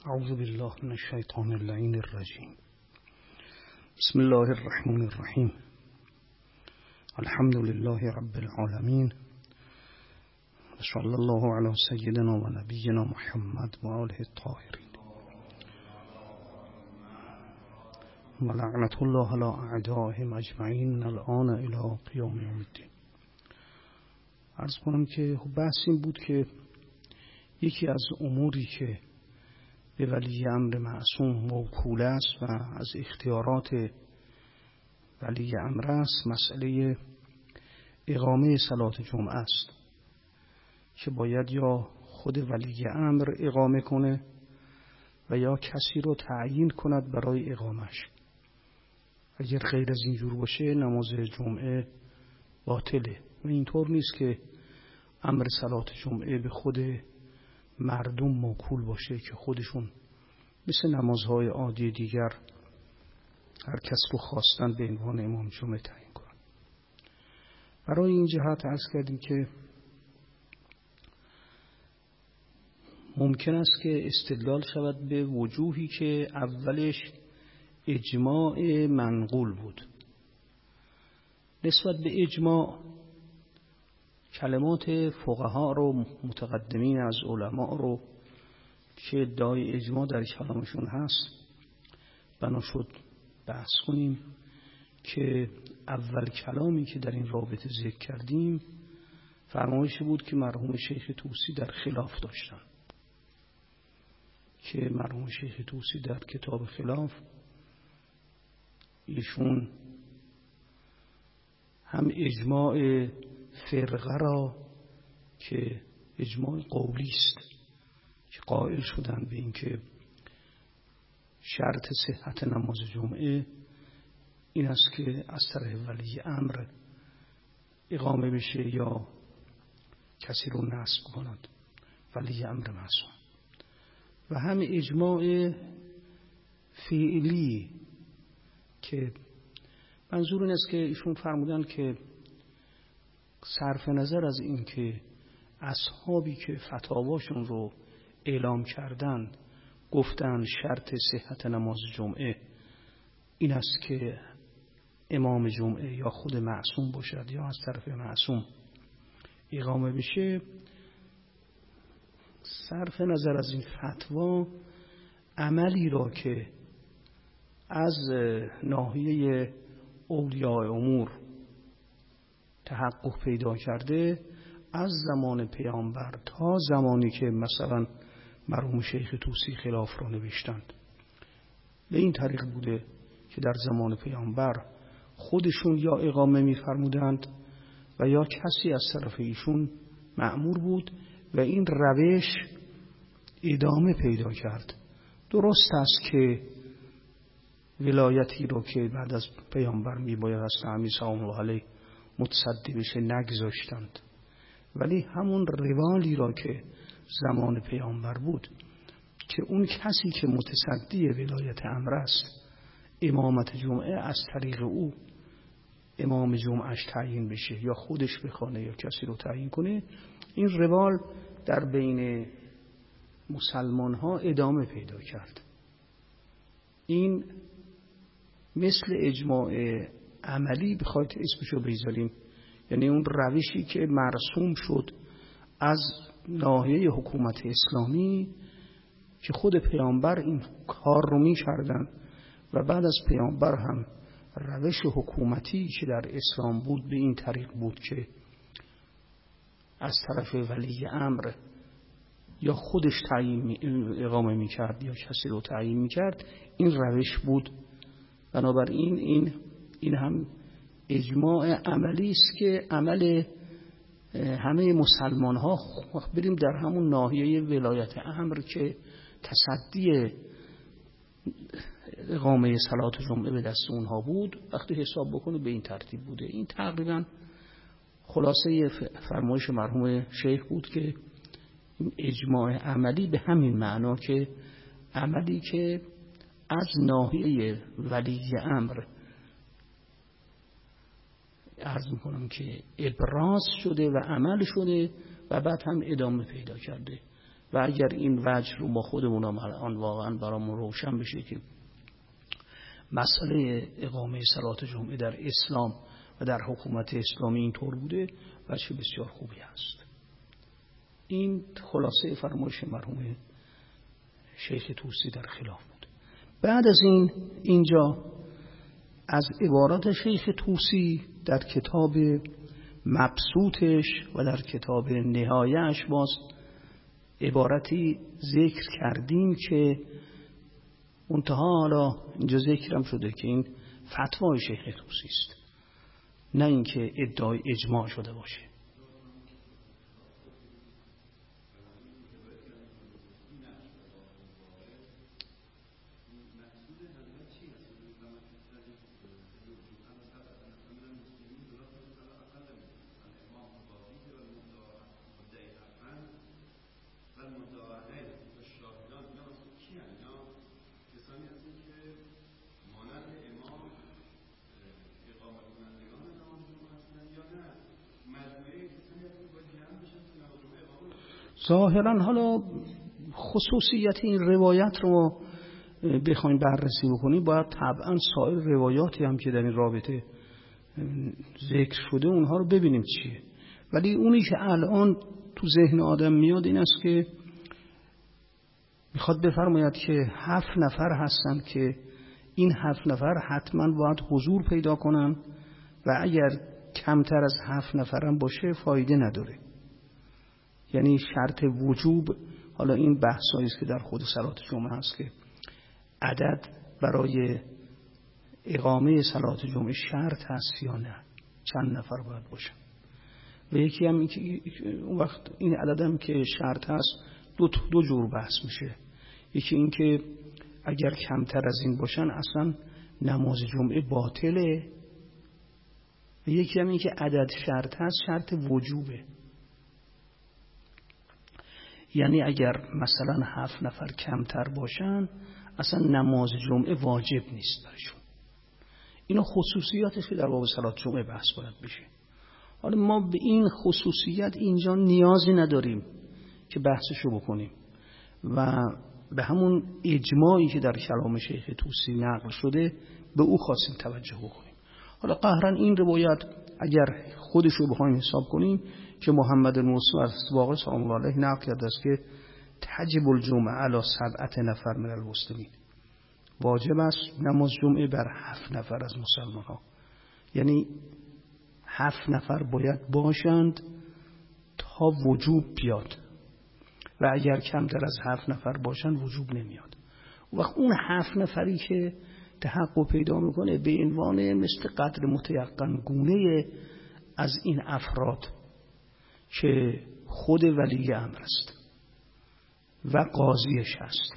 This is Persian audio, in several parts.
اعوذ بالله من الشیطان اللعین الرجیم. بسم الله الرحمن الرحیم. الحمد لله رب العالمین و صلی الله علی سیدنا و نبینا محمد و آله الطاهرین و لعنت الله علی اعدائهم اجمعین الان الی قیام یوم الدین. عرض کنم که بحث این بود که یکی از اموری که به ولی امر معصوم موکول است و از اختیارات ولی امر است مسئله اقامه صلات جمعه است که باید یا خود ولی امر اقامه کنه و یا کسی رو تعیین کند برای اقامش. اگر غیر از اینجور باشه نماز جمعه باطله و اینطور نیست که امر صلات جمعه به خود مردم موکول باشه که خودشون مثل نمازهای عادی دیگر هر کس رو خواستن به عنوان امام جمعه تعیین کنن. برای این جهت عرض کردیم که ممکن است که استدلال شود به وجوهی که اولش اجماع منقول بود. نسبت به اجماع کلمات فقها رو متقدمین از علما رو که ادعای اجماع در کلامشون هست بنا شد بحث کنیم که اول کلامی که در این رابطه ذکر کردیم فرمایشی بود که مرحوم شیخ طوسی در خلاف داشتن، که مرحوم شیخ طوسی در کتاب خلاف ایشون هم اجماع فرقه را که اجماع قولی است که قائل شدن به اینکه شرط صحت نماز جمعه این است که از طرف ولی امر اقامه بشه یا کسی رو نصب کند، ولی امر معصوم، و هم اجماع فعلی که منظور این است که ایشون فرمودن که صرف نظر از این که اصحابی که فتاواشون رو اعلام کردن گفتن شرط صحت نماز جمعه این است که امام جمعه یا خود معصوم باشد یا از طرف معصوم اقامه بشه، صرف نظر از این فتوا عملی را که از ناحیه اولیاء امور تحقق پیدا کرده از زمان پیامبر تا زمانی که مثلا مرحوم شیخ طوسی خلاف را نوشتند به این طریق بوده که در زمان پیامبر خودشون یا اقامه می‌فرمودند و یا کسی از طرف ایشون مأمور بود و این روش ادامه پیدا کرد. درست است که ولایتی رو که بعد از پیامبر میباید از تعمی سلام الله علیه متصدی بشه نگذاشتند، ولی همون روالی را که زمان پیامبر بود که اون کسی که متصدی ولایت امر است امامت جمعه از طریق او امام جمعهش تعیین بشه یا خودش بخونه یا کسی رو تعیین کنه، این روال در بین مسلمان ها ادامه پیدا کرد. این مثل اجماع عملی بخواید اسمشو بذاریم، یعنی اون روشی که مرسوم شد از ناحیه حکومت اسلامی که خود پیامبر این کار رو می‌کردن و بعد از پیامبر هم روش حکومتی که در اسلام بود به این طریق بود که از طرف ولی امر یا خودش تعیین اقامه می‌کرد یا کسی رو تعیین می‌کرد، این روش بود. بنابراین این هم اجماع عملی است که عمل همه مسلمان ها بریم در همون ناحیه ولایت امر که تصدی اقامه صلات جمعه به دست اونها بود وقتی حساب بکنه به این ترتیب بوده. این تقریبا خلاصه فرمایش مرحوم شیخ بود که اجماع عملی به همین معنا که عملی که از ناحیه ولی امر عرض میکنم که ابراز شده و عمل شده و بعد هم ادامه پیدا کرده و اگر این وجه رو با خودمون هم الان واقعا برامون روشن بشه که مسئله اقامه صلات جمعه در اسلام و در حکومت اسلامی اینطور بوده، وجه بسیار خوبی هست. این خلاصه فرمایش مرحوم شیخ طوسی در خلاف بود. بعد از اینجا از عبارات شیخ طوسی در کتاب مبسوطش و در کتاب نهایه‌اش باز عبارتی ذکر کردیم که منتها حالا اینجا ذکرم شده که این فتوای شیخ طوسی است، نه اینکه ادعای اجماع شده باشه. ظاهرا حالا خصوصیت این روایت رو بخوایم بررسی بکنیم، باید طبعا سایر روایاتی هم که در این رابطه ذکر شده اونها رو ببینیم چیه. ولی اونی که الان تو ذهن آدم میاد این است که میخواد بفرماید که 7 نفر هستن که این 7 نفر حتما باید حضور پیدا کنن و اگر کمتر از 7 نفرم باشه فایده نداره. یعنی شرط وجوب، حالا این بحثایی است که در خود صلات جمعه هست که عدد برای اقامه صلات جمعه شرط هست یا نه، چند نفر باید باشه. و یکی هم اون وقت این عدد هم که شرط هست دو جور بحث میشه. یکی این که اگر کمتر از این باشن اصلا نماز جمعه باطله، و یکی هم این که عدد شرط هست، شرط وجوبه. یعنی اگر مثلا 7 نفر کمتر باشن اصلا نماز جمعه واجب نیست برشون. اینا خصوصیاتش که در باب صلات جمعه بحث باید بشه. حالا ما به این خصوصیت اینجا نیازی نداریم که بحثشو بکنیم و به همون اجماعی که در کلام شیخ طوسی نقل شده به او خواستیم توجه بکنیم. حالا قهرن این روایت اگر خودشو بخوایم حساب کنیم که محمد موسی از واقع سلام الله علیه نقل کرده است که تجب الجمعه علی 7 نفر من المسلمین، واجب است نماز جمعه بر 7 نفر از مسلمان ها. یعنی 7 نفر باید باشند تا وجوب بیاد و اگر کمتر از 7 نفر باشند وجوب نمیاد. وقت اون 7 نفری که تحقق پیدا میکنه به عنوان مثل قدر متیقن گونه از این افراد که خود ولی امر است و قاضیش هست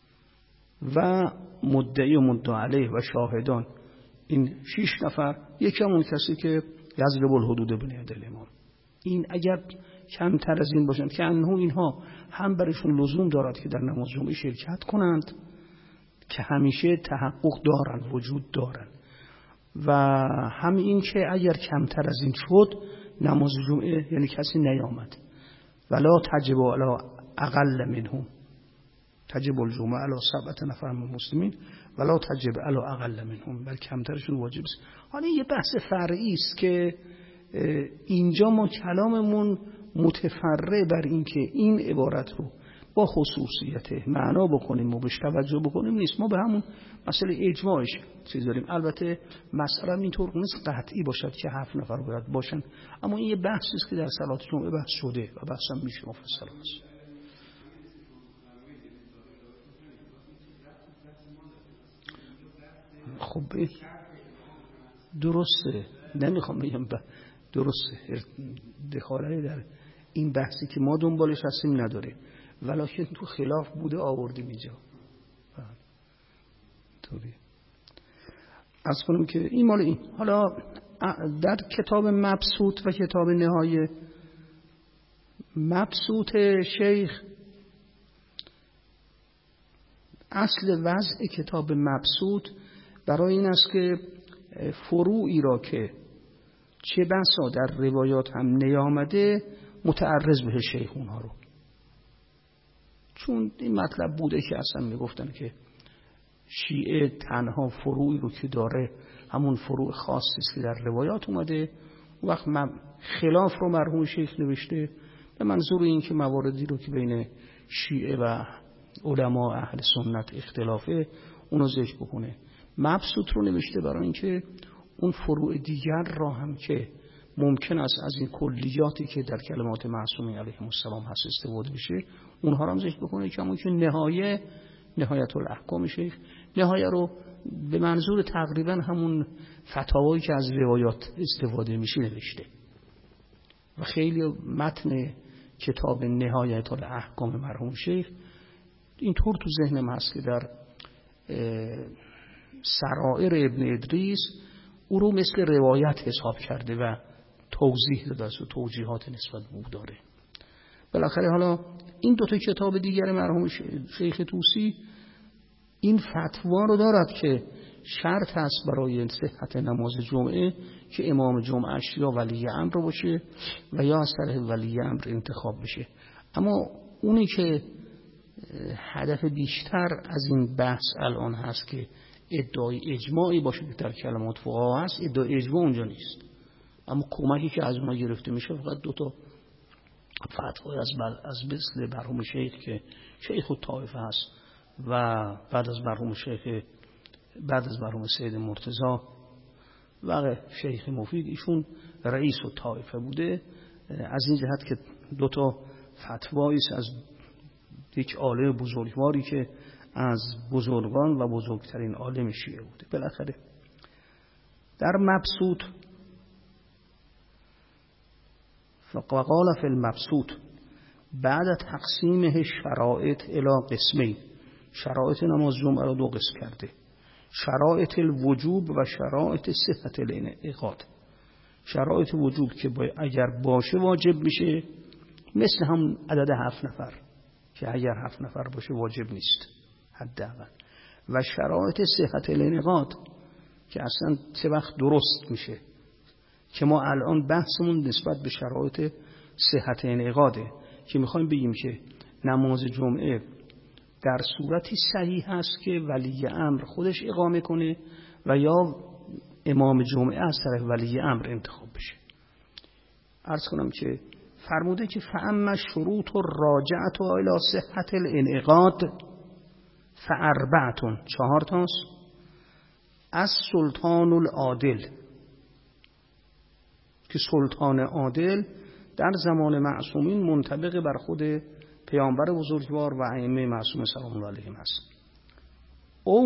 و مدعی و مدعی علیه و شاهدان، این 6 نفر، یکی همون کسی که یضرب الحدود بین یدی الامام. این اگر کمتر از این باشند که انه اینها هم برشون لزوم دارد که در نماز جمعه شرکت کنند که همیشه تحقق دارن، وجود دارن، و هم این که اگر کمتر از این شد نماز جمعه یعنی کسی نیامد، ولا تجب علی اقل منهم، تجب الجمعه علی 7 نفر من المسلمین ولا تجب علی اقل منهم، بلکه کمترشون واجب است. حالا یه بحث فرعی است که اینجا ما کلاممون متفرع بر این که این عبارت رو با خصوصیت معنا بکنیم و بهش توجه بکنیم نیست. ما به همون مسئله اجماعش چیز داریم. البته مسئله اینطور نیست قطعی باشد که 7 نفر باید باشن، اما این یه بحثی است که در صلات جمعه بحث شده و بحث هم میشه مفصل است. خب درسته، نمیخوام بگم درسته، دخالتی در این بحثی که ما دنبالش هستیم نداره، ولیکن تو خلاف بوده آوردیم اینجا. طوری از کنم که این مال این. حالا در کتاب مبسوط و کتاب نهایه، مبسوط شیخ اصل وضع کتاب مبسوط برای این است که فروعی را که چه بسا در روایات هم نیامده متعرض به شیخ اونها رو. چون این مطلب بوده که اصلا میگفتن که شیعه تنها فروعی رو که داره همون فروع خاصی است که در روایات اومده. وقت خلاف رو مرحوم شیخ نوشته به منظور این که مواردی رو که بین شیعه و علما اهل سنت اختلافه اونو ذکر بکنه. مبسوط رو نوشته برای اینکه اون فروع دیگر را هم که ممکن است از این کلیاتی که در کلمات معصومین علیهم السلام هست استفاده بشه اونها را هم ذکر بکنه، کما که نهایت الاحکام شیخ نهایه رو به منظور تقریبا همون فتاوایی که از روایات استفاده میشه نوشته و خیلی متن کتاب نهایت الاحکام مرحوم شیخ اینطور تو ذهنم هست که در سرائر ابن ادریس او رو مثل روایت حساب کرده و توضیح داده است و توجیهات نسبت به او داره. بالاخره حالا این دوتا کتاب دیگر مرحوم شیخ طوسی این فتوا رو دارد که شرط هست برای صحت نماز جمعه که امام جمعهش یا ولی امر باشه و یا از طرف ولی امر انتخاب بشه. اما اونی که هدف بیشتر از این بحث الان هست که ادعای اجماعی باشه که در کلمات فقها هست، ادعای اجماع اونجا نیست، اما کمکی که از اونها گرفته میشه فقط دوتا فتوای از مثل مرحوم شیخ که شیخ الطائفه هست و بعد از مرحوم سید مرتضی و شیخ مفید ایشون رئیس الطائفه بوده. از این جهت که دوتا فتوایی از یک عالم بزرگواری که از بزرگان و بزرگترین عالم شیعه بوده. بالاخره در مبسوط وقال فی المبسوط بعد تقسیمه شرائط الی قسمین، شرائط نماز جمعه را دو قسم کرده، شرائط الوجوب و شرائط صحت الانعقاد. شرائط وجوب که اگر باشه واجب میشه، مثل هم عدد 7 نفر که اگر 7 نفر باشه واجب نیست حداقل، و شرایط صحت الانعقاد که اصلا چه وقت درست میشه، که ما الان بحثمون نسبت به شرایط صحت انعقاده که میخوایم بگیم که نماز جمعه در صورتی صحیح هست که ولی امر خودش اقامه کنه و یا امام جمعه از طرف ولی امر انتخاب بشه. عرض کنم که فرموده که فاما شروط راجعت الی صحت الانعقاد فاربعه، 4 تاست. از سلطان العادل، که سلطان عادل در زمان معصومین منطبق بر خود پیامبر بزرگوار و ائمه معصوم سلام الله علیهم است. او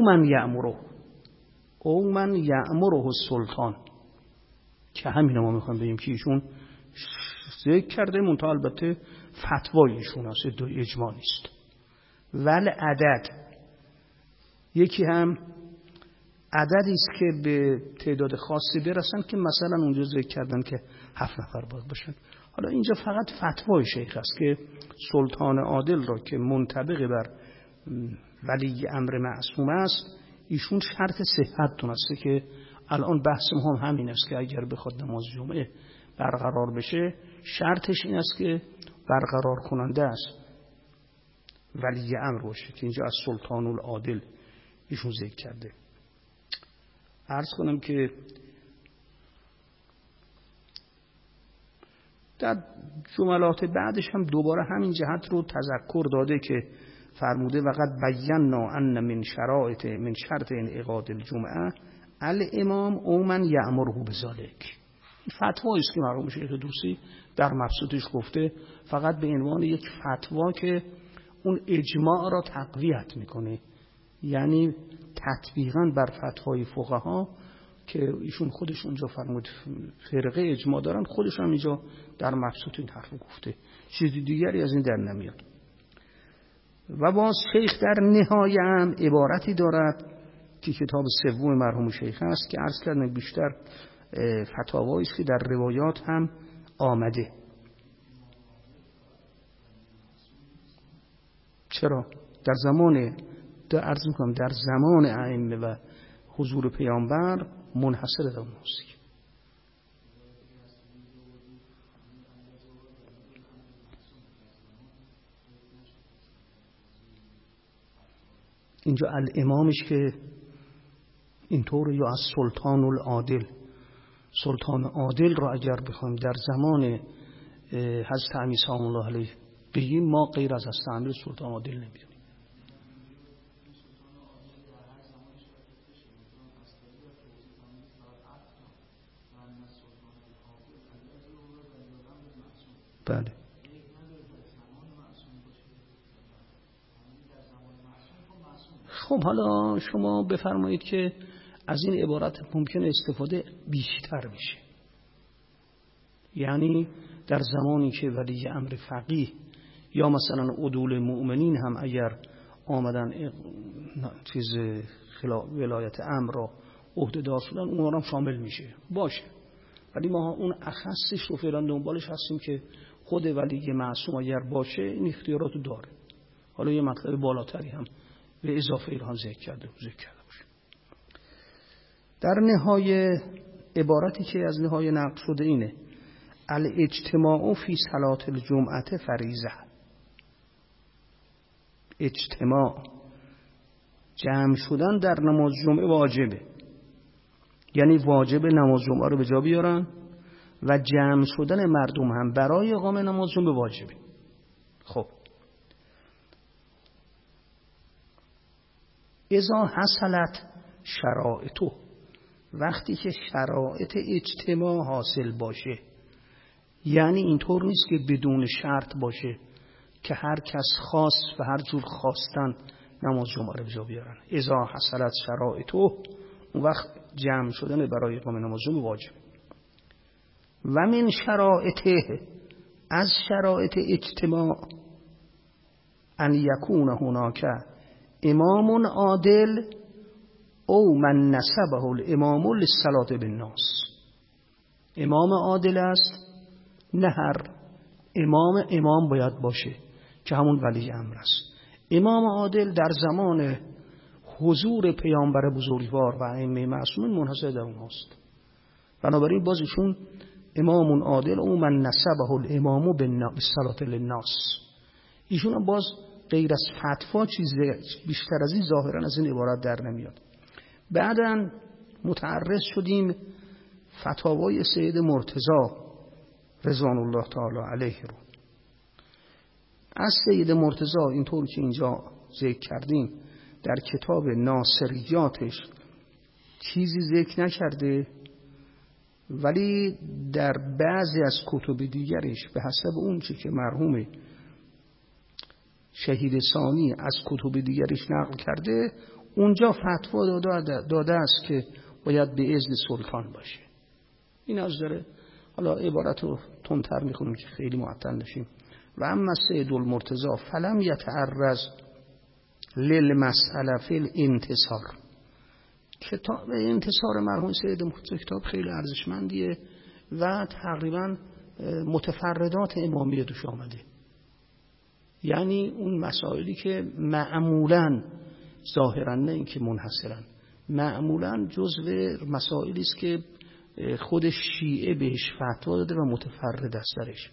من یأمره السلطان، که همین ما میخوایم بگیم که ایشون ذکر کرده، منتها البته فتوای ایشون است، ادعای اجماع نیست. ول عدد، یکی هم عددی است که به تعداد خاصی برسن که مثلا اونجا ذکر کردن که 7 نفر باید باشن. حالا اینجا فقط فتوای شیخ است که سلطان عادل را که منطبق بر ولی امر معصوم است، ایشون شرط صحت دونسته که الان بحث هم همین است که اگر بخواد نماز جمعه برقرار بشه شرطش این است که برقرار کننده است ولی امر باشه، که اینجا از سلطان العادل ایشون ذکر کرده. عرض کنم که در جملات بعدش هم دوباره همین جهت رو تذکر داده که فرموده وقد بینا ان من شرط انعقاد الجمعه الامام او من یأمره بذلک. فتوایی است که مرحوم شیخ طوسی در مبسوطش گفته، فقط به عنوان یک فتوا که اون اجماع را تقویت میکنه، یعنی تطبیقاً بر فتوای فقها که ایشون خودش اونجا فرمود فرقه اجماع دارن، خودش هم اینجا در مبسوط این حرف گفته، چیز دیگری از این در نمیاد. و باز شیخ در نهایه هم عبارتی دارد که کتاب سوم مرحوم شیخ است که عرض کردن بیشتر فتاوایی است که در روایات هم آمده. چرا؟ در زمان ائمه و حضور پیامبر منحصر در اونست. اینجا الامامش که اینطور، یا از سلطان العادل، سلطان عادل را اگر بخوایم در زمان حضرت امیر سلام الله علیه بگیم، ما غیر از امیر سلطان عادل نمیدونیم. بله. خب حالا شما بفرمایید که از این عبارت ممکن استفاده بیشتر بشه. یعنی در زمانی که ولی امر فقیه یا مثلا عدول مؤمنین هم اگر آمدن ولایت امر را عهده‌دار شدن، اونها هم شامل میشه باشه. ولی ما اون اخصش رو فعلا دنبالش هستیم که خود ولی معصوم اگر باشه این اختیارات رو داره. حالا یه مطلب بالاتری هم به اضافه ایران ذکر کرده باشه. در نهای عبارتی که از نهای نقل شده اینه: الاجتماع فی صلاة الجمعه فریضه. اجتماع، جمع شدن در نماز جمعه واجبه، یعنی واجب نماز جمعه رو به جا بیارن و جمع شدن مردم هم برای اقامه نماز جمعه واجبه. خب اذا حصلت شرائطه، وقتی که شرایط اجتماع حاصل باشه، یعنی اینطور نیست که بدون شرط باشه که هر کس خواست و هر جور خواستن نماز جمعه رو به جا بیارن. اذا حصلت شرائطه، اون وقت جمع شدن برای اقامه نماز جمعه واجب. و من شرائطه، از شرایط اجتماع، ان یکون هناک امام عادل او من نسبه الامام للصلاة بالناس. امام عادل است، نه هر امام باید باشه که همون ولی امر است. امام عادل در زمان حضور پیامبر بزرگوار و ائمه معصومین منحصر در اونهاست. بنابراین باز ایشون امام عادل او من نسبه الامام بالصلاة للناس، ایشون هم باز غیر از فتوا چیز بیشتر از این ظاهرا از این عبارت در نمیاد. بعداً متعرض شدیم فتاوای سید مرتضی رضوان الله تعالی علیه رو. از سید مرتضی اینطور که اینجا ذکر کردیم در کتاب ناصریاتش چیزی ذکر نکرده، ولی در بعضی از کتب دیگرش به حسب اون چی که مرحوم شهید ثانی از کتب دیگرش نقل کرده، اونجا فتوا داده است که باید به اذن سلطان باشه. این از داره. حالا عبارت رو تندتر میخونیم که خیلی معطل نشیم. و اما سید المرتضی فلم یتعرض للمسئله فی الانتصار. کتاب انتصار مرحوم سید مرتضی کتاب خیلی ارزشمندیه و تقریبا متفردات امامیه توش آمده. یعنی اون مسائلی که معمولاً ظاهراً نه اینکه منحصراً، معمولاً جزو مسائلی است که خود شیعه بهش فتوا داده و متفرد است درش،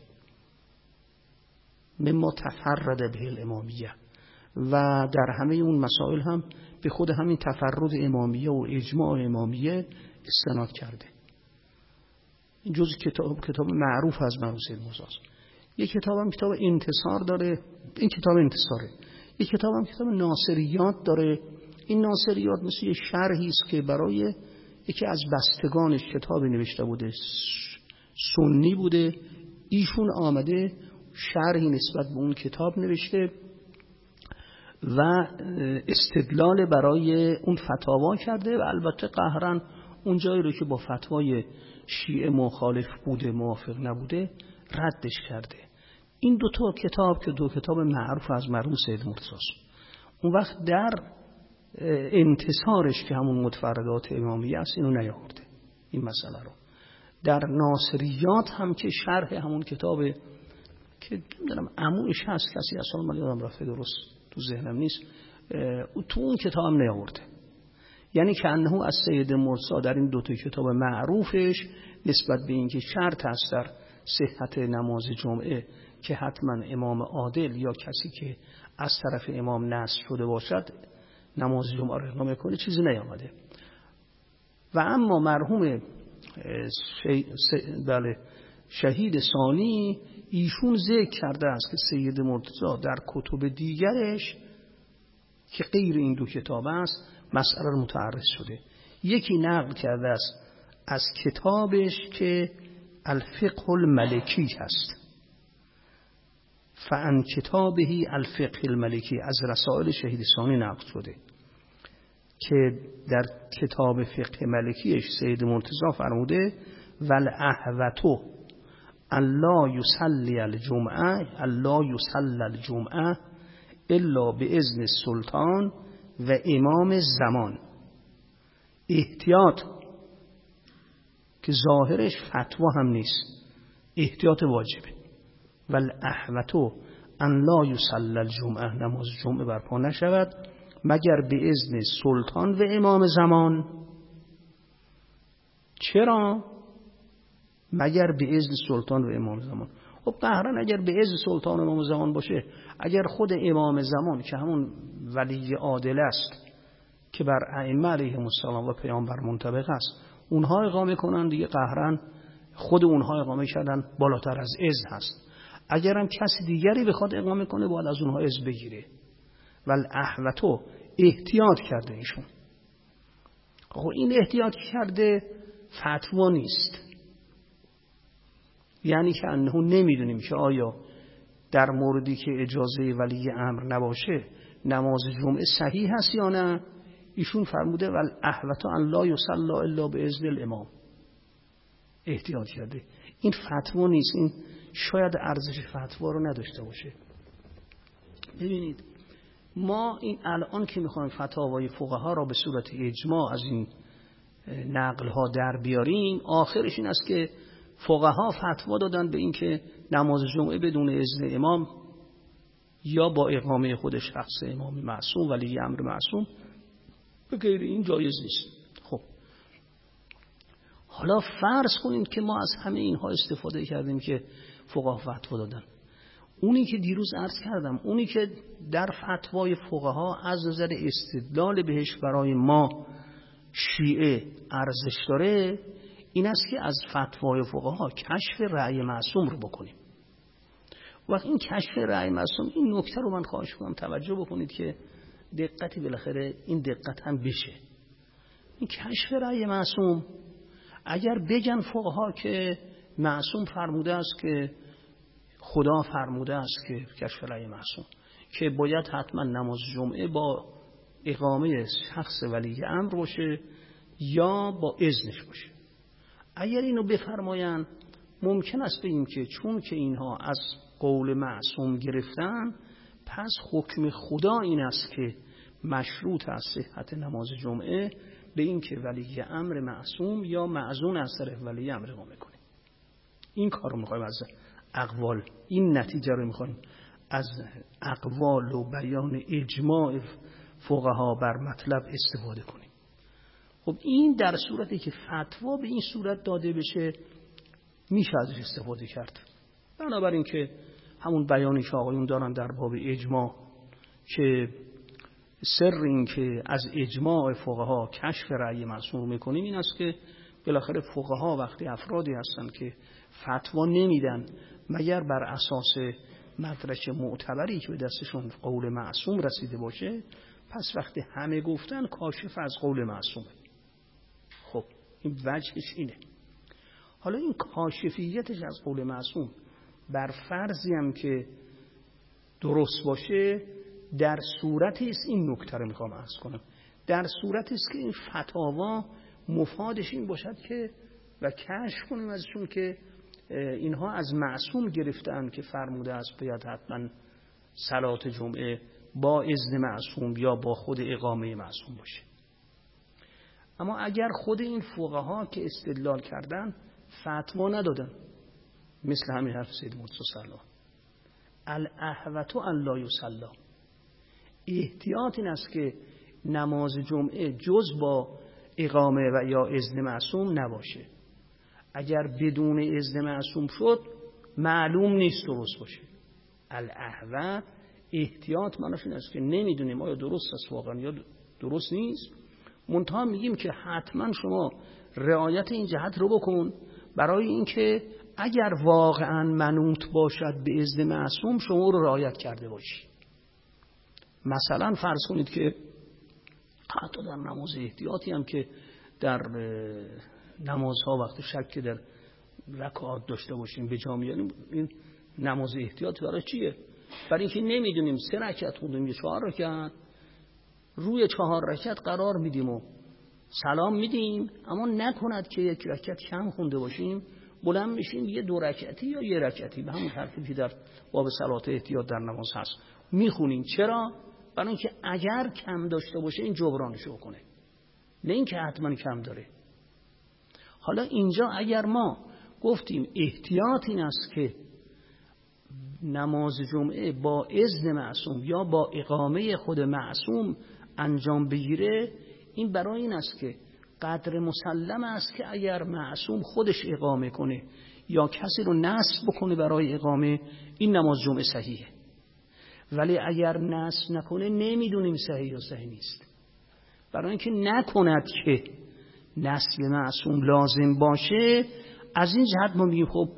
مما تفرد به الامامیه، و در همه اون مسائل هم به خود همین تفرد امامیه و اجماع امامیه استناد کرده. این جزء کتاب معروف از مرحوم سید مرتضی. یک کتاب هم کتاب انتصار داره، این کتاب انتصاره. یک کتاب هم کتاب ناصریات داره. این ناصریات مثل یه شرحی است که برای یکی از بستگانش کتاب نوشته بوده، سنی بوده، ایشون آمده شرحی نسبت به اون کتاب نوشته و استدلال برای اون فتاوا کرده و البته قهرن اون جایی رو که با فتوای شیعه مخالف بوده، موافق نبوده، ردش کرده. این دو تا کتاب که دو کتاب معروف از مرحوم سید مرتضی، اون وقت در انتصارش که همون متفردات امامیه است اینو نیاورده این مسئله رو. در ناصریات هم که شرح همون کتاب که نمیدونم عموش هست، کسی اصلا من یادم رفته درست تو ذهنم نیست، تو اون کتاب هم نیاورده. یعنی که انه از سید مرتضی در این دو تا کتاب معروفش نسبت به اینکه شرط هست در صحت نماز جمعه که حتما امام عادل یا کسی که از طرف امام نصب شده باشد نماز جمعه رو اقامه کنه چیزی نیامده. و اما مرحوم شهید ثانی ایشون ذکر کرده است که سید مرتضی در کتب دیگرش که غیر این دو کتاب است مسئله رو متعرض شده. یکی نقل کرده است از کتابش که الفقه الملکی هست، فعن کتابهی الفقه الملکی، از رسائل شهید ثانی نقل شده که در کتاب فقه ملکیش سید مرتضی فرموده والاحوط الا یصلی الجمعه الا باذن السلطان و امام زمان. احتیاط که ظاهرش فتوا هم نیست، احتیاط واجبه. والاحوط ان لا یصلی الجمعه، نماز جمعه برپا نشود مگر به اذن سلطان و امام زمان. چرا؟ مگر به اذن سلطان و امام زمان. خب قهرن اگر به اذن سلطان و امام زمان باشه، اگر خود امام زمان که همون ولی عادل است که بر ائمه علیهم السلام و پیامبر منطبق است اونها اقامه کنن دیگه، قهرن خود اونها اقامه کردن بالاتر از اذن هست. اگر هم کسی دیگری بخواد اقامه کنه باید از اونها اذن بگیره. والاحوط احتیاط کرده ایشون. خب این احتیاط کرده فتوا نیست، یعنی که انه نمیدونیم که آیا در موردی که اجازه ولی امر نباشه نماز جمعه صحیح هست یا نه. ایشون فرموده والاحوط ان لا یصلی الا باذن الامام، احتیاط کرده. این فتوا نیست، این شاید ارزش فتوا رو نداشته باشه. ببینید ما این الان که میخوایم فتاوای فقها را به صورت اجماع از این نقل ها در بیاریم، آخرش این است که فقها فتوا دادن به این که نماز جمعه بدون اذن امام یا با اقامه خود شخص امام معصوم ولی امر معصوم به غیر این جایز نیست. خب حالا فرض کنید که ما از همه اینها استفاده کردیم که فقها فتوا دادن. اونی که دیروز عرض کردم، اونی که در فتوای فقها از نظر استدلال بهش برای ما شیعه ارزش داره، این است که از فتوای فقها کشف رأی معصوم رو بکنیم. وقتی این کشف رأی معصوم، این نکته رو من خواهش کنم توجه بکنید که دقتی بالاخره این دقت هم بشه. این کشف رأی معصوم اگر بگن فقها که معصوم فرموده است که خدا فرموده است که کشف رأی معصوم که باید حتما نماز جمعه با اقامه شخص ولی امر باشه یا با اذنش باشه، اگر اینو بفرماین ممکن است بگیم که چون که اینها از قول معصوم گرفتن پس حکم خدا این است که مشروط است صحت نماز جمعه به این که ولی امر معصوم یا معزون از طرف ولی امر اقامه کنه. این کار رو میخوایم از اقوال، این نتیجه رو میخوایم از اقوال و بیان اجماع فقها بر مطلب استفاده کنیم. خب این در صورتی که فتوا به این صورت داده بشه میشه ازش استفاده کرد. بنابراین که همون بیانی که آقایون دارن در باب اجماع که سر این که از اجماع فقها کشف رأی معصوم میکنیم این است که بالاخره فقها وقتی افرادی هستن که فتوا نمیدن مگر بر اساس مدرک معتبری که به دستشون قول معصوم رسیده باشه، پس وقتی همه گفتن کاشف از قول معصومه. خب این وجهش اینه. حالا این کاشفیتش از قول معصوم بر فرضی هم که درست باشه در صورتی است، این نکته رو میخوام عرض کنم، در صورتی است که این فتاوا مفادش این باشد که و کشف کنیم ازشون که اینها از معصوم گرفتن که فرموده است باید حتما صلات جمعه با اذن معصوم یا با خود اقامه معصوم باشه. اما اگر خود این فقها که استدلال کردن فتوا ندادن، مثل همین حرف سید مرتضی صلی الاحوط ان لا یصلی، احتیاط این است که نماز جمعه جز با اقامه و یا اذن معصوم نباشه. اگر بدون اذن معصوم شد معلوم نیست درست باشه. الاحوط احتیاط معناش این است که نمیدونیم آیا درست است واقعا یا درست نیست. منتها میگیم که حتما شما رعایت این جهت رو بکن، برای اینکه اگر واقعا منوط باشد به اذن معصوم شما رو رعایت کرده باشی. مثلا فرض کنید که حتی در نماز احتیاطی هم که در نمازها وقت شک در رکعات داشته باشیم به جا میاریم، این نماز احتیاط برای چیه؟ برای اینکه نمیدونیم 3 رکعت خوندیم یا 4 رکعت، روی 4 رکعت قرار میدیم و سلام میدیم، اما نکند که 1 رکعت کم خونده باشیم بلند میشیم یه 2 رکعتی یا 1 رکعتی به همون ترتیبی که در باب صلات احتیاط در نماز هست میخونیم. چرا؟ برای اینکه اگر کم داشته باشه این جبرانشو کنه، نه اینکه حتما کم داره. حالا اینجا اگر ما گفتیم احتیاط این است که نماز جمعه با اذن معصوم یا با اقامه خود معصوم انجام بگیره، این برای این است که قدر مسلم است که اگر معصوم خودش اقامه کنه یا کسی رو نصب بکنه برای اقامه، این نماز جمعه صحیحه. ولی اگر نصب نکنه نمیدونیم صحیح یا صحیح نیست. برای اینکه نکند که نصب معصوم لازم باشه، از این جهت ما میگیم خب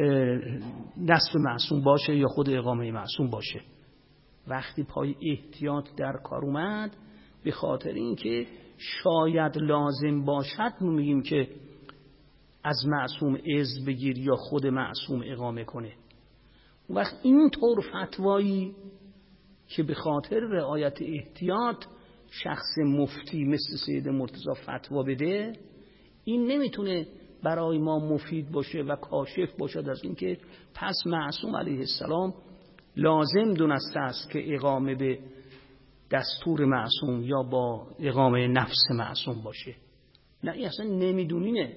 نصب معصوم باشه یا خود اقامه معصوم باشه. وقتی پای احتیاط در کار اومد به خاطر اینکه شاید لازم باشد میگیم که از معصوم اذن بگیر یا خود معصوم اقامه کنه. وقت این طور فتوایی که به خاطر رعایت احتیاط شخص مفتی مثل سید مرتضی فتوا بده، این نمیتونه برای ما مفید باشه و کاشف باشد از اینکه پس معصوم علیه السلام لازم دونسته است که اقامه به دستور معصوم یا با اقامه نفس معصوم باشه. نه، این اصلا نمیدونینه.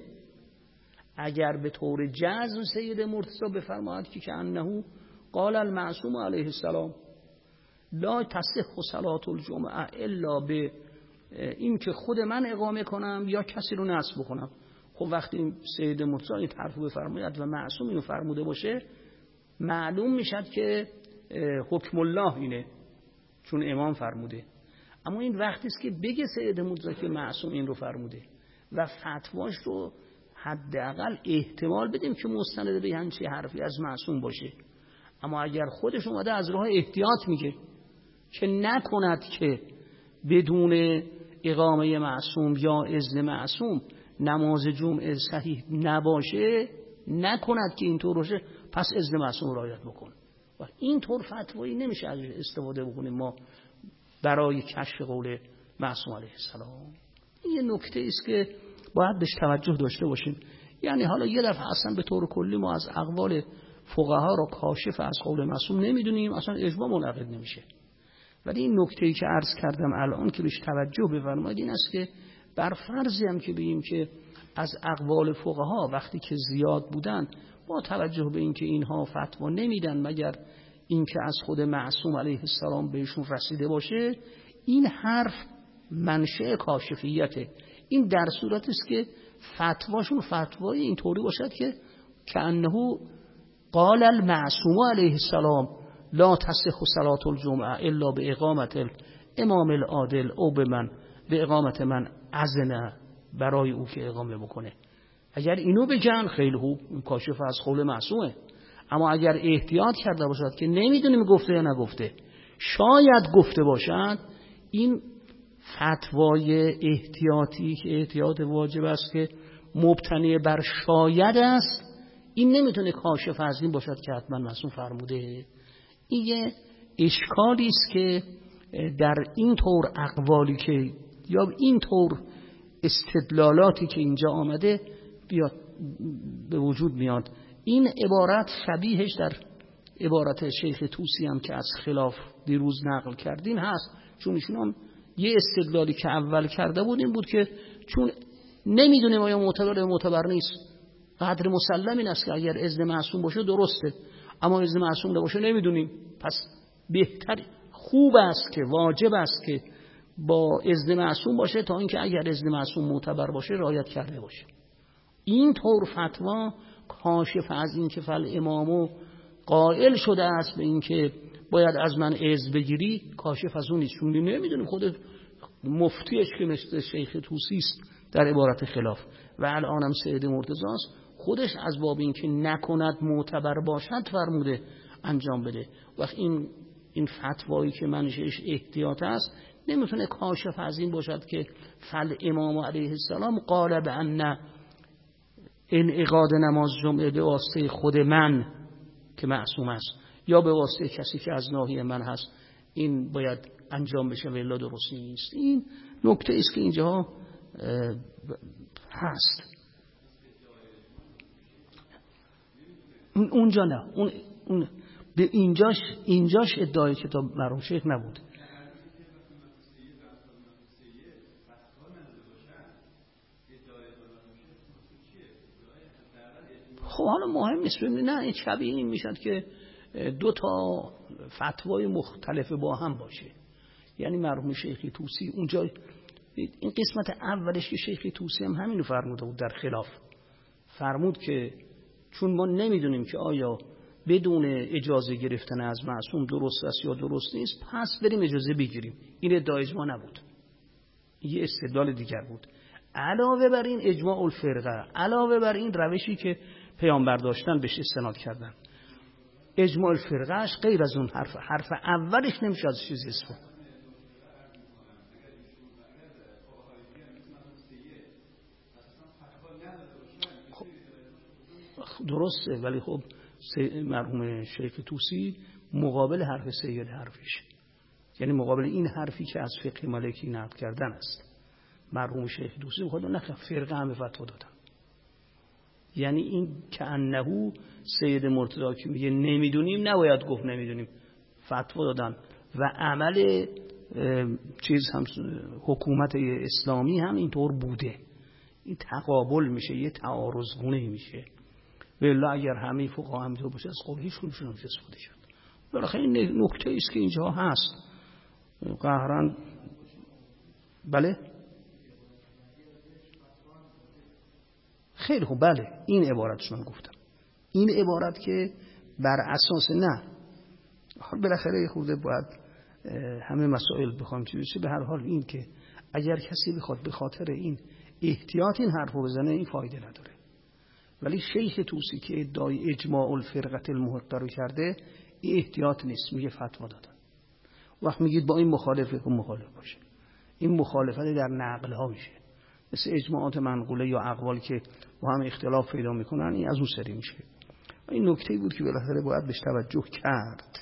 اگر به طور جزم سید مرتضی بفرماید که انه قال المعصوم علیه السلام لا تصح صلاة الجمعه الا به این که خود من اقامه کنم یا کسی رو نصب کنم، خب وقتی سید مرتضی این حرف بفرماید و معصوم اینو فرموده باشه، معلوم میشد که حکم الله اینه، چون امام فرموده. اما این وقتی است که بگه سید مرتضی که معصوم این رو فرموده و فتواش رو حداقل احتمال بدیم که مستند به همچین حرفی از معصوم باشه. اما اگر خودش اومده از راه احتیاط میگه که نکند که بدون اقامه معصوم یا اذن معصوم نماز جمعه صحیح نباشه، نکند که اینطور باشه، پس اذن معصوم رعایت بکن. و اینطور فتوایی نمیشه از استفاده بکنیم ما برای کشف قول معصوم علیه السلام. این یه نکته است که باید بهش توجه داشته باشیم. یعنی حالا یه دفعه اصلا به طور کلی ما از اقوال فقها رو کاشف از قول معصوم نمیدونیم، اصلا اجماع منعقد نمیشه. ولی این نکته‌ای که عرض کردم الان که بهش توجه بفرمایید این است که بر فرضی هم که بگیم که از اقوال فقها وقتی که زیاد بودن، با توجه به اینکه اینها فتوا نمیدن مگر اینکه از خود معصوم علیه السلام بهشون رسیده باشه، این حرف منشأ کاشفیته. این در صورتی است که فتواشون فتوای اینطوری باشد که انه قال المعصوم علیه السلام لا تصح صلاة الجمعه الا به اقامت الامام العادل او به اقامت من اذن برای او که اقامه بکنه. اگر اینو بگن خیلی خوب، این کاشف از قول معصومه. اما اگر احتیاط کرده باشد که نمیدونیم گفته یا نگفته، شاید گفته باشد، این فتوای احتیاطی که احتیاط واجب است که مبتنی بر شاید است، این نمیتونه کاشف از این باشد که حتما معصوم فرموده. این یه اشکالی است که در این طور اقوالی که یا این طور استدلالاتی که اینجا آمده بیاد به وجود میاد. این عبارت شبیهش در عبارت شیخ طوسی هم که از خلاف دیروز نقل کردیم هست، چون ایشون هم یه استدلالی که اول کرده بود این بود که چون نمیدونیم آیا معتبر یا معتبر نیست، قدر مسلم این است که اگر اذن معصوم باشه درسته، اما اذن معصوم نباشه نمیدونیم، پس بهتر خوب است که واجب است که با اذن معصوم باشه تا اینکه اگر اذن معصوم معتبر باشه رعایت کرده باشه. این طور فتوا کاشف از این که فل امامو قائل شده است به این که باید از من عز بگیری، کاشف از اون نیست. چون نمیدونیم خود مفتیش که مثل شیخ طوسی است در عبارت خلاف و الانم سید مرتضی است، خودش از باب این که نکند معتبر باشد فرموده انجام بده. وقت این فتوایی که منشأش احتیاط است نمیتونه کاشف از این باشد که فل امام علیه السلام قال بأن انعقاد نماز جمعه به واسطه خود من که معصوم است یا به واسطه کسی که از ناحیه من هست این باید انجام بشه و الا درست نیست. این نکته است که اینجا هست. اونجا نه، اون به اینجاش ادعای کتاب مرحوم شیخ نبود. خب حالا مهم نیست. نه این شبیه این میشد که دو تا فتوای مختلف با هم باشه. یعنی مرحوم شیخ طوسی اونجا این قسمت اولش که شیخ طوسی هم همینو فرموده بود در خلاف، فرمود که چون ما نمیدونیم که آیا بدون اجازه گرفتن از معصوم درست است یا درست نیست، پس بریم اجازه بگیریم. این ادعای اجماع نبود، یه استدلال دیگر بود. علاوه بر این اجماع الفرقه، علاوه بر این روشی که پیامبر داشتن بهش استناد کردن، اجماع الفرقهش غیر از اون حرف اولش نمیشه از چیزی استفاده. درسته، ولی خب مرحوم شیخ طوسی مقابل حرف سید حرفش، یعنی مقابل این حرفی که از فقه مالکی نقل کردن است، مرحوم شیخ طوسی خود نه فرقه هم فتوا دادن. یعنی این که انهو سید مرتضی که میگه نمیدونیم نباید گفت نمیدونیم، فتوا دادن و عمل چیز هم حکومت اسلامی هم اینطور بوده. این تقابل میشه، یه تعارض گونه میشه. والله اگر همه فقها همینطور باشه از قول هیچ کدومشون نمیشه استفاده کرد. بالاخره این نکته است که اینجا هست. قهرن بله خیلی خوب، بله این عبارتشون گفتم، این عبارت که بر اساس نه بالاخره خورده باید همه مسائل بخوام چی بشه. به هر حال این که اگر کسی بخواد به خاطر این احتیاط این حرفو بزنه این فایده نداره. ولی شیخ طوسی که ادعای اجماع الفرقه المحقه رو کرده این احتیاط نیست، میگه فتوا دادن. وقت میگید با این مخالفه که مخالف باشه، این مخالفت در نقل ها میشه، مثل اجماعات منقوله یا اقوال که با هم اختلاف پیدا میکنن، این از اون سری میشه. این نکته بود که بالاخره باید بهش توجه کرد.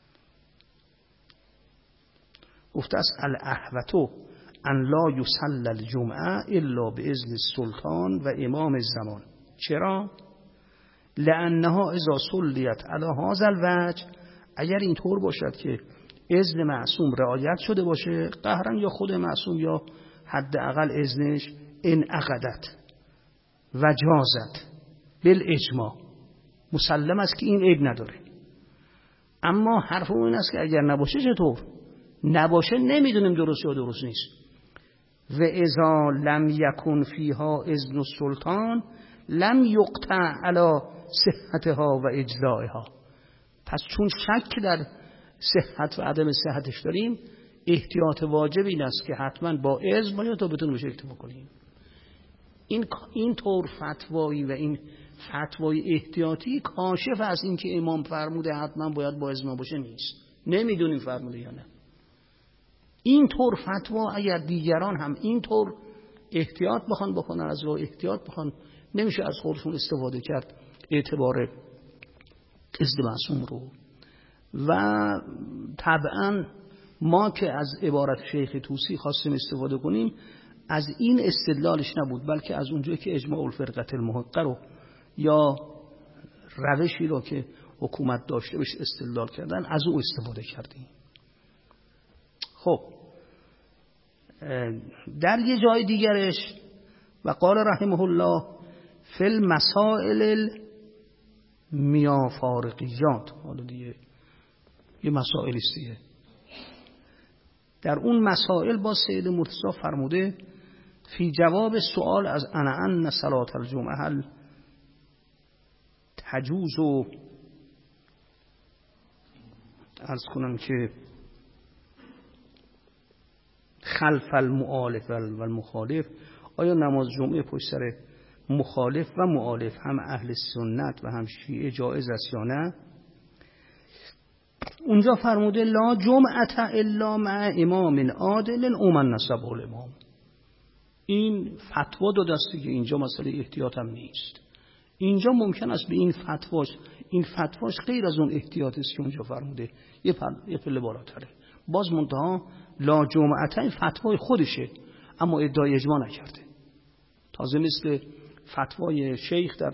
گفته است الاحوط ان لا یصلی الجمعه الا باذن السلطان و امام الزمان. چرا؟ لانها اذا صلیت علی هذا الوجه، اگر اینطور باشد که اذن معصوم رعایت شده باشه، قهرن یا خود معصوم یا حداقل اذنش، انعقدت و جازت بالاجماع، مسلم است که این عیب نداره. اما حرف اون است که اگر نباشه چطور؟ نباشه نمیدونیم درست یا درست نیست. و اذا لم یکن فیها اذن السلطان لم یقطع علی صحتها و اجزائها. پس چون شک در صحت و عدم صحتش داریم، احتیاط واجب این است که حتما با اذن باید تا بتونیم بهش اکتفا کنیم. این طور فتوایی و این فتوای احتیاطی کاشف از این که امام فرموده حتما باید با اذن باشه نیست. نمیدونیم فرموده یا نه. این طور فتوا اگر دیگران هم این طور احتیاط بخوان بکنن، از راه احتیاط بخوان، نمیشه از خودشون استفاده کرد اعتبار اذن معصوم رو. و طبعا ما که از عبارت شیخ طوسی خواستیم استفاده کنیم از این استدلالش نبود، بلکه از اونجایی که اجماع الفرقه المحقه رو یا روشی رو که حکومت داشته بهش استدلال کردن از او استفاده کردیم. خب در یه جای دیگرش و قال رحمه الله فی المسائل المیافارقیات، حالا دیگه یه مسائل است دیگه، در اون مسائل با سید مرتضی فرموده فی جواب سوال از ان صلات الجمعه هل تجوز عرض کنم که خلف المؤالف و المخالف، آیا نماز جمعه پشت سر مخالف و مؤالف، هم اهل سنت و هم شیعه، جایز است یا نه؟ اونجا فرموده لا جمعه الا مع امام عادل او من نسبه الامام. این فتوا داده است که اینجا مسئله احتیاط هم نیست. اینجا ممکن است به این فتواش غیر از اون احتیاط است که اونجا فرموده یه پله بالاتره. باز منتها لا جمعه فتوای خودشه، اما ادعای اجماع نکرده. تازه مثل فتوای شیخ در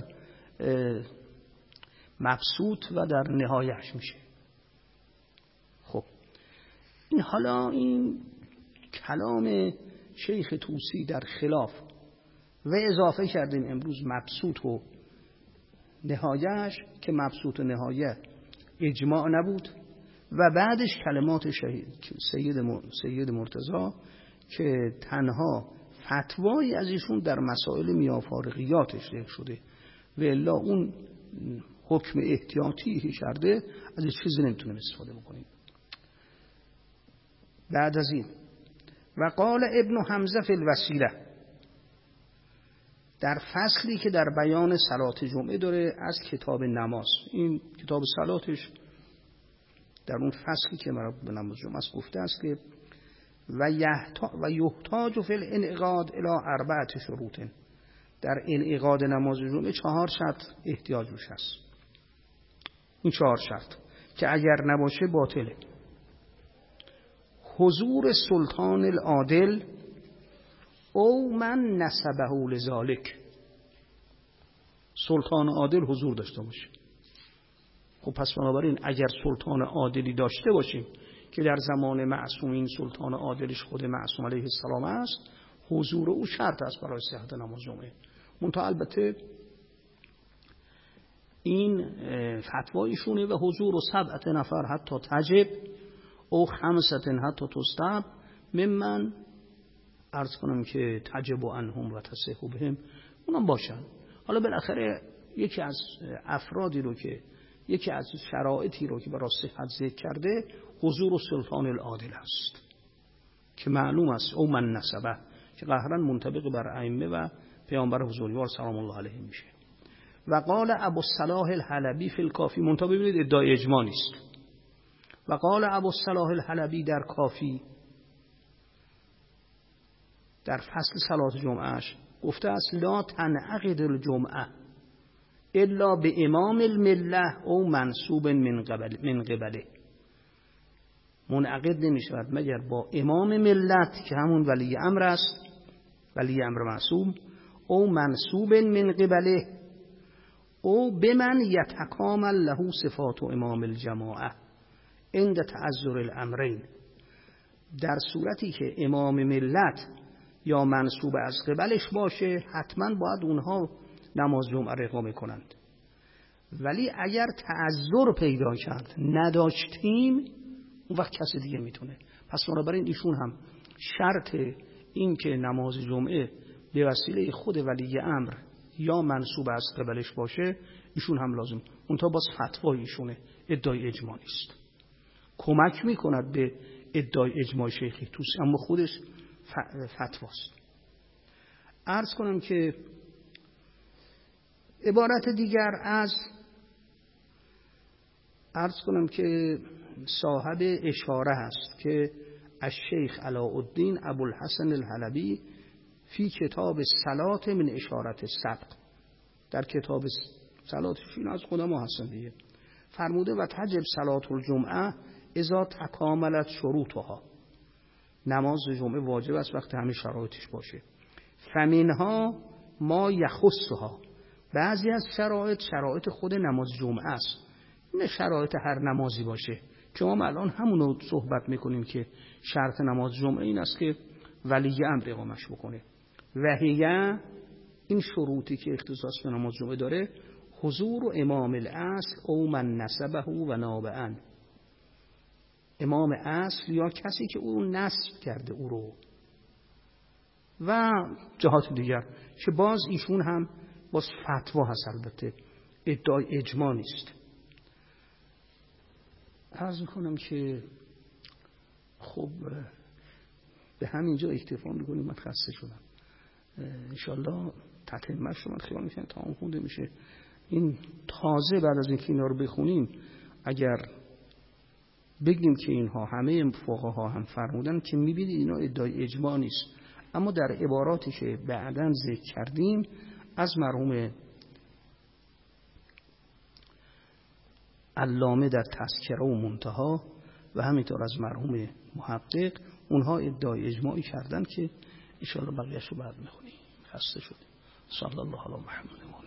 مبسوط و در نهایش میشه. خب این حالا این کلام شیخ طوسی در خلاف و اضافه کردیم امروز مبسوط و نهایش، که مبسوط و نهایه اجماع نبود، و بعدش کلمات سید مرتضی که تنها فتوایی از ایشون در مسائل میافارقیاتش ذکر شده و الا اون حکم احتیاطی کرده از این چیزی نمیتونیم استفاده بکنیم. بعد از این و قال ابن حمزه فی الوسیله، در فصلی که در بیان صلات جمعه داره از کتاب نماز، این کتاب صلاتش در اون فصلی که مربوط به نماز جمعه است گفته است که و یحتاج فی الانعقاد الی 4 شروط، در انعقاد نماز جمعه 4 شرط احتیاج روش است. این 4 شرط که اگر نباشه باطله: حضور سلطان العادل او من نسبه لذالک، سلطان عادل حضور داشته باشه. خب پس بنابراین اگر سلطان عادلی داشته باشیم که در زمان معصومین سلطان عادلش خود معصوم علیه السلام است، حضور او شرط است برای صحت نماز جمعه. منتها البته این فتوایشونه و حضور 7 نفر حتی تجب او 5 حتی تستحب ممن عرض کنم که تجب عنهم و تصح بهم، اونم باشن. حالا بالاخره یکی از افرادی رو که یکی از شرایطی رو که برای صحت ذکر کرده حضور سلطان العادل است که معلوم است او من نسبه، که قهرن منطبق بر ائمه و پیامبر بزرگوار سلام الله علیه میشه. و قال ابو الصلاح الحلبی فی الکافی، منتها ببینید ادعای اجماع نیست. و قال ابو الصلاح الحلبی در کافی در فصل صلات جمعهش گفته است لا تنعقد الجمعه الا به امام المله او منصوب من قبله، منعقد نمیشود مگر با امام ملت که همون ولی امر است، ولی امر معصوم، او منصوب من قبله او بمن یتکامل له صفات امام الجماعه عند تعذر الامرین، در صورتی که امام ملت یا منصوب از قبلش باشه حتما باید اونها نماز جمعه را اقامه کنند. ولی اگر تعذر پیدا کرد نداشتیم اون وقت کسی دیگه میتونه. پس بنابراین ایشون هم شرط این که نماز جمعه به وسیله خود ولی امر یا منصوب از قبلش باشه ایشون هم لازم. اونتا باز فتوای ایشونه، ادعای اجماع نیست. کمک میکند به ادعای اجماع شیخی طوسی اما خودش فتواست. عرض کنم که عبارت دیگر از صاحب اشاره هست که الشیخ علاءالدین ابوالحسن الحلبی فی کتاب صلات من اشارت سبق، در کتاب صلاتش این از قدما هستن دیگه، فرموده و تجب صلات الجمعه اذا تکاملت شروطها، نماز جمعه واجب است وقتی همه شرایطش باشه. فمنها ما یخصها، بعضی از شرایط خود نماز جمعه است، نه شرایط هر نمازی باشه که ما الان همونو صحبت میکنیم که شرط نماز جمعه این است که ولی امر اقامش بکنه. وهیه، این شروطی که اختصاص به نماز جمعه داره، حضور و امام الاصل او من نسبه و نابعا، امام اصل یا کسی که او رو نسب کرده او رو، و جهات دیگر که باز ایشون هم باز فتوا هست، البته ادعای اجماع نیست. عرض میکنم که خب به همینجا اکتفا میکنیم. من خسته شدم. انشالله تتمه‌اش رو من خیال میکنم تمام خونده میشه. این تازه بعد از اینکه اینا رو بخونیم اگر بگیم که اینها همه فقها هم فرمودن که میبینید اینا ادعای اجماع نیست، اما در عباراتی که بعداً ذکر کردیم از مرحوم علامه در تذکره و منتها و همینطور از مرحوم محقق اونها ادعای اجماعی کردن که ان شاء الله بقیه‌شو بعد میخونیم. خسته شدیم. صلی الله علی محمد.